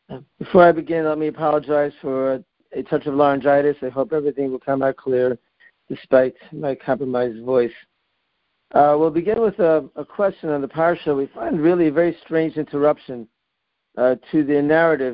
Before I begin, let me apologize for a touch of laryngitis. I hope everything will come out clear despite my compromised voice. We'll begin with a question on the parsha. We find really a very strange interruption to the narrative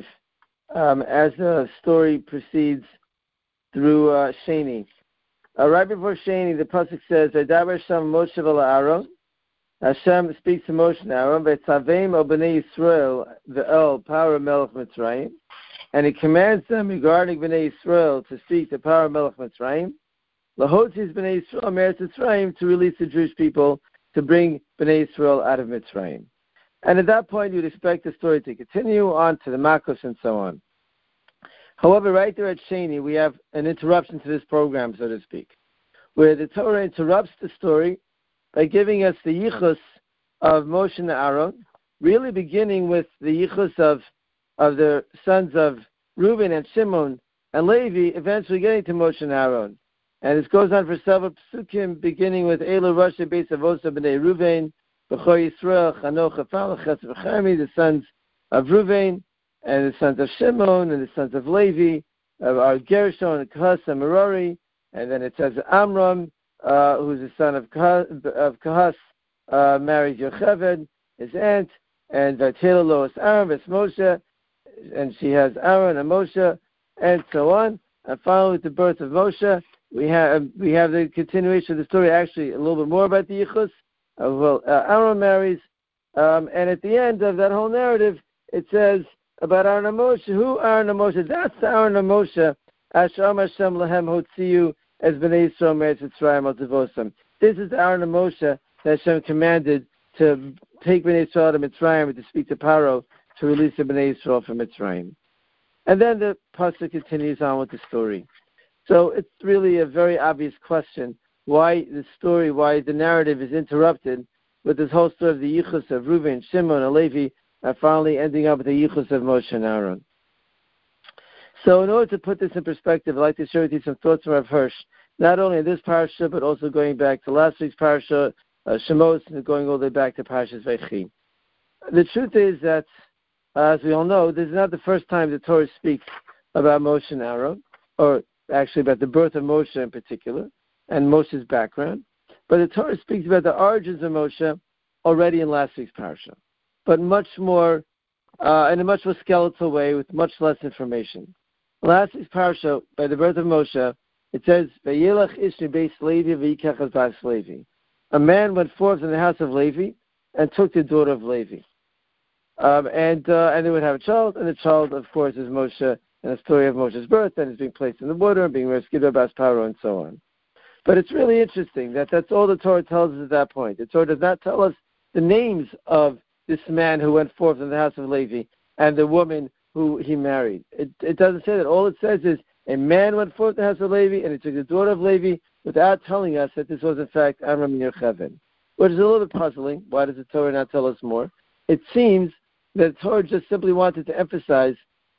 as the story proceeds through Sheni. Right before Sheni, the pasuk says, "Vaydaber Hashem Moshe v'Aaron." Hashem speaks to Moshe and Aaron, "V'tzaveim o bnei Yisrael ve'el para melech Mitzrayim," and he commands them regarding bnei Yisrael to speak to para melech Mitzrayim. Lahotziz bnei Yisrael meretz Mitzrayim, to release the Jewish people, to bring bnei Yisrael out of Mitzrayim. And at that point, you'd expect the story to continue on to the Makos and so on. However, right there at Sheni, we have an interruption to this program, so to speak, where the Torah interrupts the story by giving us the yichus of Moshe and Aaron, really beginning with the yichus of the sons of Reuben and Shimon and Levi, eventually getting to Moshe and Aaron. And this goes on for several psukim, beginning with Elu Rashi Beis Avosa B'nei Reuven, B'chor Yisrael, Chanoch, Chafal, Chesed, V'chami, the sons of Reuven, and the sons of Shimon, and the sons of Levi, are Gershon, and Kahas, and Merari, and then it says Amram, who's the son of Kahas, married Yocheved, his aunt, and Vatela Lois Aaron, Ves Moshe, and she has Aaron and Moshe, and so on. And finally, with the birth of Moshe, we have the continuation of the story, actually a little bit more about the Yichus. Aaron marries, and at the end of that whole narrative, it says about Aaron and Moshe. Who Aaron and Moshe? That's Aaron and Moshe. Asham Hashem Lahem Hotziu as Bnei Yisrael Meretz Mitzrayim Al Tivosam. This is Aaron and Moshe that Hashem commanded to take Bnei Yisrael to Mitzrayim and to speak to Paro to release the Bnei Yisrael from Mitzrayim. And then the pasuk continues on with the story. So it's really a very obvious question why the narrative is interrupted with this whole story of the yichus of Reuven, Shimon, and Levi, and finally ending up with the yichus of Moshe and Aaron. So in order to put this in perspective, I'd like to share with you some thoughts from Rav Hirsch, not only in this parasha, but also going back to last week's parasha, Shemos, and going all the way back to Parashas Vaychi. The truth is that, as we all know, this is not the first time the Torah speaks about Moshe and Aaron, or actually about the birth of Moshe in particular, and Moshe's background. But the Torah speaks about the origins of Moshe already in last week's parasha, but much more, in a much more skeletal way, with much less information. Last week's parasha, by the birth of Moshe, it says, "Vayelach ish mibeis Levi v'yikach es bas Levi." A man went forth in the house of Levi and took the daughter of Levi. And they would have a child, and the child, of course, is Moshe, and the story of Moshe's birth, and is being placed in the water, and being rescued by Bas Paro, and so on. But it's really interesting that that's all the Torah tells us at that point. The Torah does not tell us the names of this man who went forth in the house of Levi and the woman who he married. It doesn't say that. All it says is a man went forth in the house of Levi, and he took the daughter of Levi, without telling us that this was in fact Amram and Yocheved, which is a little bit puzzling. Why does the Torah not tell us more? It seems that the Torah just simply wanted to emphasize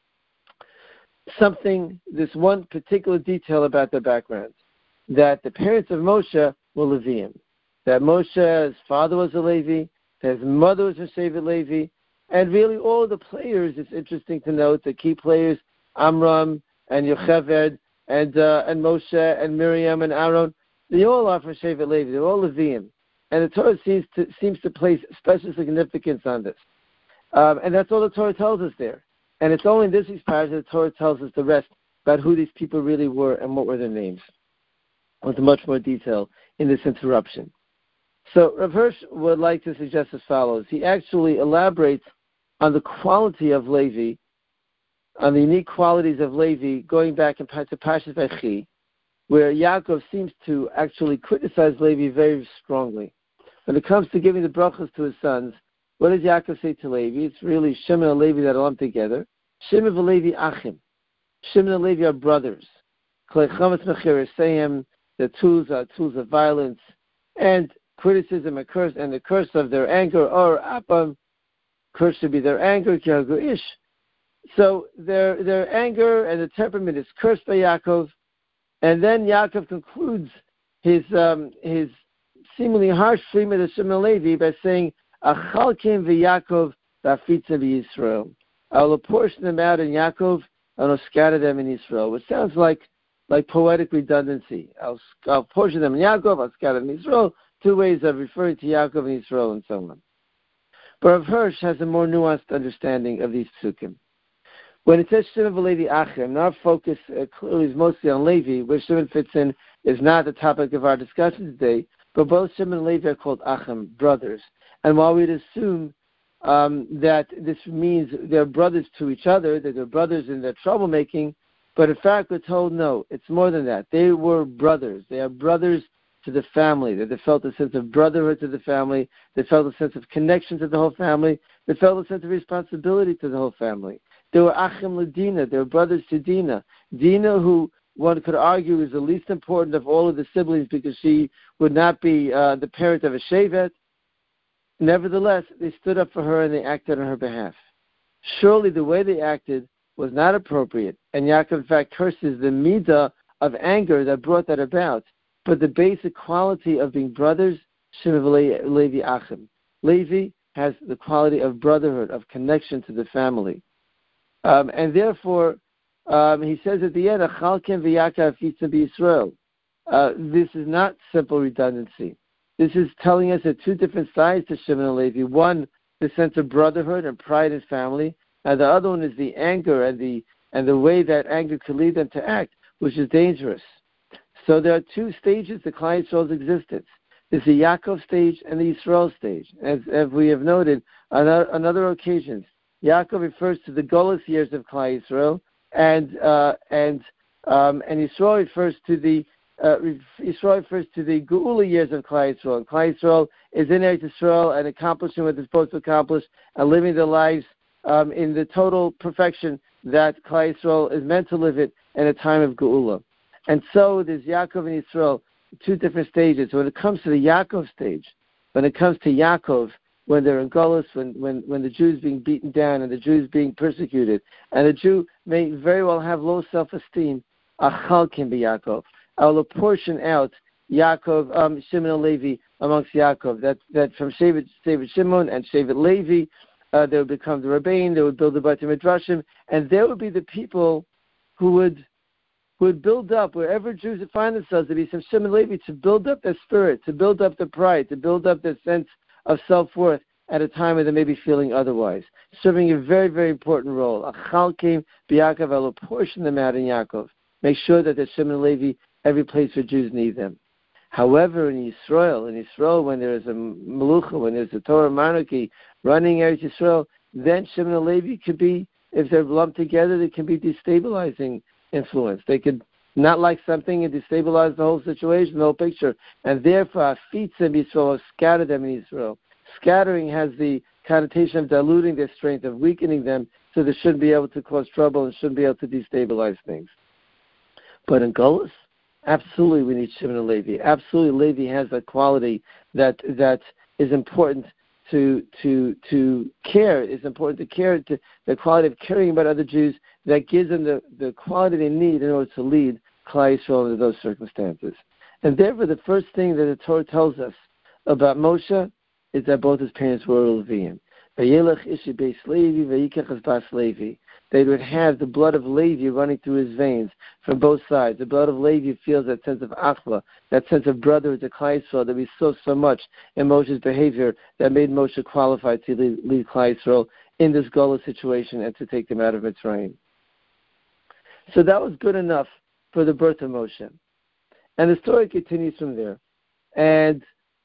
something, this one particular detail about their background, that the parents of Moshe were Leviim, that Moshe's father was a Levi, that his mother was a Shevet Levi, and really all the players, it's interesting to note, the key players, Amram and Yocheved and Moshe and Miriam and Aaron, they all are from Shevet Levi, they're all Leviim. And the Torah seems to place special significance on this. And that's all the Torah tells us there. And it's only in this week's parasha that the Torah tells us the rest about who these people really were and what were their names, with much more detail in this interruption. So Rav Hirsch would like to suggest as follows. He actually elaborates on the quality of Levi, on the unique qualities of Levi, going back to Parashas Vaychi, where Yaakov seems to actually criticize Levi very strongly. When it comes to giving the brachas to his sons, what does Yaakov say to Levi? It's really Shimon and Levi that are lumped together. Shimon and Levi achim. Shimon and Levi are brothers. The tools are tools of violence and criticism and curse, and the curse of their anger, or apam, curse should be their anger, ish. So their anger and the temperament is cursed by Yaakov, and then Yaakov concludes his seemingly harsh treatment of Shimon and Levi by saying, Achalkim v'Yaakov v'afitzim v'Yisrael. I will apportion them out in Yaakov, and I'll scatter them in Israel, which sounds like poetic redundancy. I'll portion them in Yaakov, I'll scatter them in Israel, two ways of referring to Yaakov and Israel and so on. But Rav Hirsch has a more nuanced understanding of these psukim. When it says Shimon v'Levi Achim, our focus clearly is mostly on Levi. Where Shimon fits in is not the topic of our discussion today, but both Shimon and Levi are called Achim, brothers. And while we'd assume that this means they're brothers to each other, that they're brothers in their troublemaking, but in fact we're told no, it's more than that. They were brothers. They are brothers to the family. They felt a sense of brotherhood to the family. They felt a sense of connection to the whole family. They felt a sense of responsibility to the whole family. They were Achim Ladina. They were brothers to Dina. Dina, who one could argue is the least important of all of the siblings because she would not be the parent of a Shevet. Nevertheless, they stood up for her and they acted on her behalf. Surely the way they acted was not appropriate, and Yaakov in fact curses the midah of anger that brought that about. But the basic quality of being brothers, Shimon v'Levi Achim. Levi has the quality of brotherhood, of connection to the family. And therefore, he says at the end, Achalkem v'Yaakov fitzim b'Yisrael. This is not simple redundancy. This is telling us that two different sides to Shimon and Levi. One, the sense of brotherhood and pride in family, and the other one is the anger and the way that anger could lead them to act, which is dangerous. So there are two stages to Klal Yisrael's existence. There's the Yaakov stage and the Yisrael stage. As we have noted on other occasions, Yaakov refers to the Golus years of Klal Yisrael, and Yisrael refers to the Geula years of Klal Yisrael. And Klal Yisrael is in Eretz Yisrael and accomplishing what they're supposed to accomplish and living their lives in the total perfection that Klal Yisrael is meant to live it in a time of Geula. And so there's Yaakov and Yisrael, two different stages. When it comes to the Yaakov stage, when it comes to Yaakov, when they're in Golus, when the Jews being beaten down and the Jews being persecuted, and the Jew may very well have low self-esteem, Achal can be Yaakov. I will apportion out Yaakov, Shimon and Levi amongst Yaakov. That from Shevet Shimon and Shevet Levi, they would become the Rabbein, they would build the Beit Midrashim, and there would be the people who would build up, wherever Jews would find themselves, to be some Shimon and Levi, to build up their spirit, to build up their pride, to build up their sense of self-worth at a time where they may be feeling otherwise, serving a very, very important role. Achal came b'Yaakov, I will portion them out in Yaakov. Make sure that there's Shimon and Levi every place where Jews need them. However, in Israel, when there is a Melucha, when there's a Torah monarchy running Eretz Yisrael, then Shimon and Levi could be, if they're lumped together, they can be destabilizing influence. They could not like something and destabilize the whole situation, the whole picture. And therefore, Fitzim Yisrael, scatter them in Israel. Scattering has the connotation of diluting their strength, of weakening them, so they shouldn't be able to cause trouble and shouldn't be able to destabilize things. But in Golus, absolutely we need Shimon and Levi. Absolutely, Levi has that quality that is important to care. It's important to care, to the quality of caring about other Jews that gives them the quality they need in order to lead Klal Yisrael into those circumstances. And therefore, the first thing that the Torah tells us about Moshe is that both his parents were Leviim. Vayelech ishi beis Levi, vayikach as bas Levi. They would have the blood of Levi running through his veins from both sides. The blood of Levi feels that sense of achla, that sense of brotherhood to Klal Yisrael that we saw so much in Moshe's behavior that made Moshe qualified to lead Klal Yisrael in this Gola situation and to take them out of Mitzrayim. So that was good enough for the birth of Moshe. And the story continues from there. And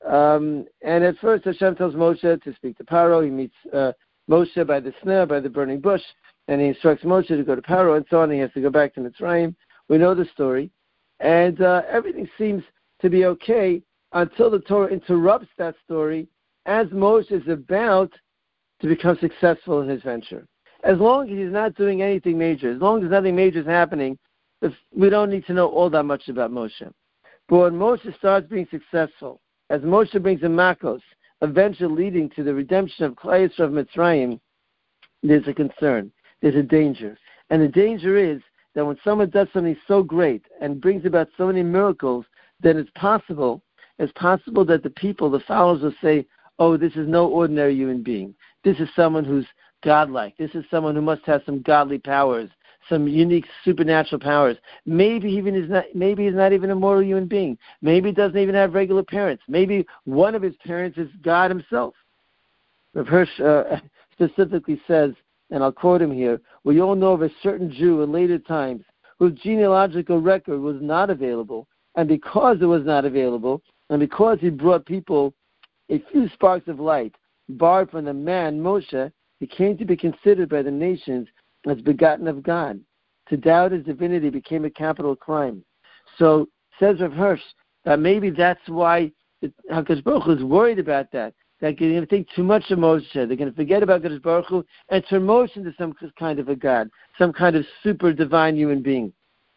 at first Hashem tells Moshe to speak to Paro. He meets Moshe by the snare, by the burning bush, and he instructs Moshe to go to Paro and so on. He has to go back to Mitzrayim. We know the story. And everything seems to be okay until the Torah interrupts that story as Moshe is about to become successful in his venture. As long as he's not doing anything major, as long as nothing major is happening, we don't need to know all that much about Moshe. But when Moshe starts being successful, as Moshe brings a Makos, eventually leading to the redemption of Klal Yisrael of Mitzrayim, there's a concern, there's a danger. And the danger is that when someone does something so great and brings about so many miracles, then it's possible that the people, the followers will say, oh, this is no ordinary human being. This is someone who's godlike. This is someone who must have some godly powers, some unique supernatural powers. Maybe he's not even a mortal human being. Maybe he doesn't even have regular parents. Maybe one of his parents is God himself. Rav Hirsch specifically says, and I'll quote him here, we all know of a certain Jew in later times whose genealogical record was not available, and because it was not available, and because he brought people a few sparks of light, borrowed from the man Moshe, he came to be considered by the nations as begotten of God. To doubt his divinity became a capital crime. So, says Rav Hirsch, that maybe that's why HaKadosh Baruch Hu is worried about that. They're going to think too much of Moshe. They're going to forget about HaKadosh Baruch Hu and turn Moshe into some kind of a God, some kind of super divine human being.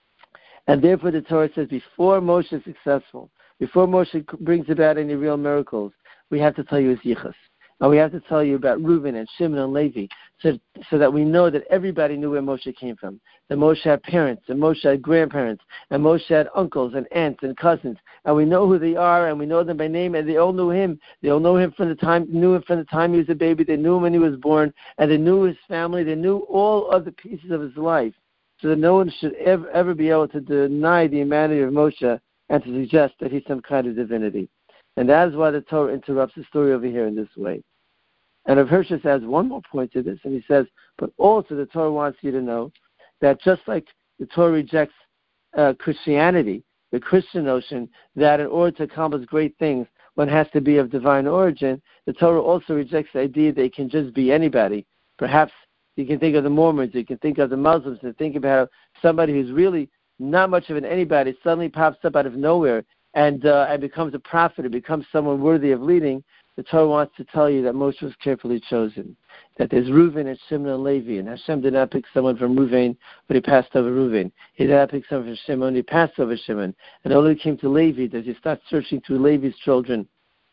And therefore the Torah says before Moshe is successful, before Moshe brings about any real miracles, we have to tell you his yichus. And we have to tell you about Reuben and Shimon and Levi so that we know that everybody knew where Moshe came from. That Moshe had parents, and Moshe had grandparents, and Moshe had uncles and aunts and cousins. And we know who they are, and we know them by name, and they all knew him. They all knew him from the time he was a baby. They knew him when he was born, and they knew his family. They knew all of the pieces of his life, so that no one should ever be able to deny the humanity of Moshe and to suggest that he's some kind of divinity. And that is why the Torah interrupts the story over here in this way. And Rav Hirsch adds one more point to this, and he says, but also the Torah wants you to know that just like the Torah rejects Christianity, the Christian notion that in order to accomplish great things, one has to be of divine origin, the Torah also rejects the idea that it can just be anybody. Perhaps you can think of the Mormons, you can think of the Muslims, and think about somebody who's really not much of an anybody suddenly pops up out of nowhere and becomes a prophet, or becomes someone worthy of leading. The Torah wants to tell you that Moshe was carefully chosen, that there's Reuven and Shimon and Levi, and Hashem did not pick someone from Reuven, but he passed over Reuven. He did not pick someone from Shimon, he passed over Shimon. And only came to Levi that he started searching through Levi's children,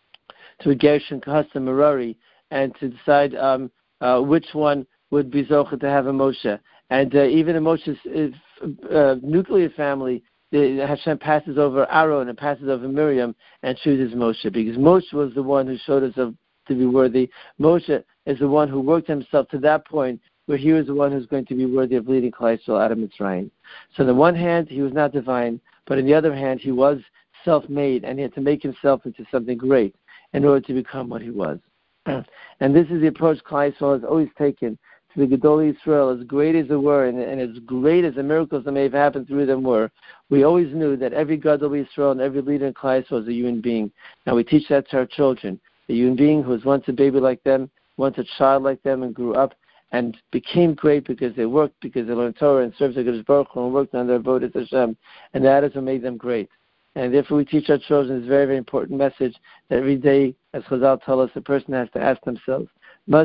to Gershon, Kahas, and Merari, and to decide which one would be Zochah to have a Moshe. And even in Moshe's nuclear family, Hashem passes over Aaron and passes over Miriam and chooses Moshe, because Moshe was the one who showed himself to be worthy. Moshe is the one who worked himself to that point where he was the one who's going to be worthy of leading Klal Yisrael out of Mitzrayim. So on the one hand, he was not divine, but on the other hand, he was self-made, and he had to make himself into something great in order to become what he was. And this is the approach Klal Yisrael has always taken to the Gedolei Yisrael. As great as they were, and as great as the miracles that may have happened through them were, we always knew that every Gedolei Yisrael and every leader in Klal Yisrael is a human being. Now we teach that to our children. A human being who was once a baby like them, once a child like them, and grew up and became great because they worked, because they learned Torah and served HaKadosh Baruch Hu and worked on their avodas Hashem, and that is what made them great. And therefore we teach our children this very, very important message that every day, as Chazal tell us, a person has to ask themselves, when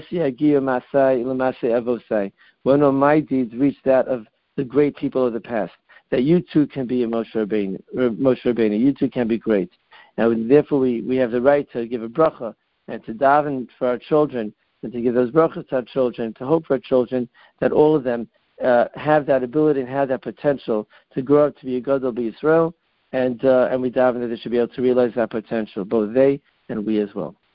will my deeds reach that of the great people of the past? That you too can be a Moshe Rabbeinu. You too can be great. And therefore we have the right to give a bracha and to daven for our children and to give those brachas to our children, to hope for our children that all of them have that ability and have that potential to grow up to be a Gadol B'Yisrael, and we daven that they should be able to realize that potential, both they and we as well.